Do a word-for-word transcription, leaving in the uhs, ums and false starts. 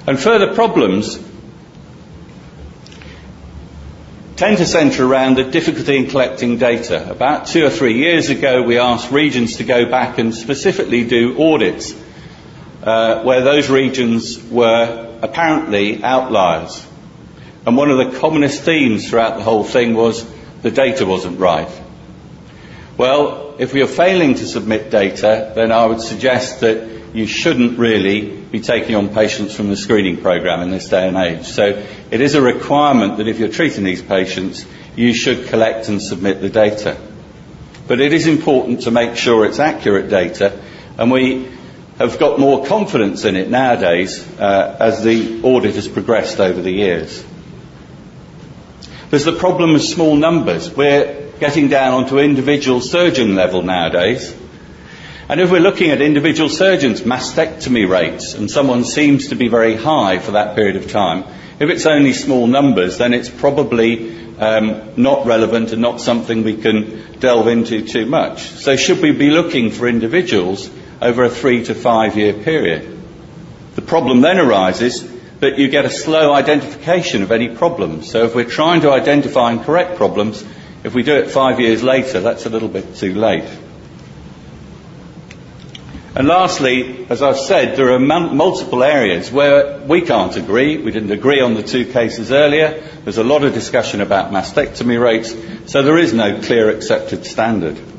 And further problems tend to centre around the difficulty in collecting data. About two or three years ago, we asked regions to go back and specifically do audits uh, where those regions were apparently outliers. And one of the commonest themes throughout the whole thing was the data wasn't right. Well, if we are failing to submit data, then I would suggest that you shouldn't really be taking on patients from the screening programme in this day and age. So it is a requirement that if you're treating these patients, you should collect and submit the data. But it is important to make sure it's accurate data, and we have got more confidence in it nowadays uh, as the audit has progressed over the years. There's the problem of small numbers. We're getting down onto individual surgeon level nowadays. And if we're looking at individual surgeons' mastectomy rates, and someone seems to be very high for that period of time, if it's only small numbers, then it's probably um, not relevant and not something we can delve into too much. So should we be looking for individuals over a three to five year period? The problem then arises that you get a slow identification of any problems. So if we're trying to identify and correct problems, if we do it five years later, that's a little bit too late. And lastly, as I've said, there are multiple areas where we can't agree. We didn't agree on the two cases earlier. There's a lot of discussion about mastectomy rates, so there is no clear accepted standard.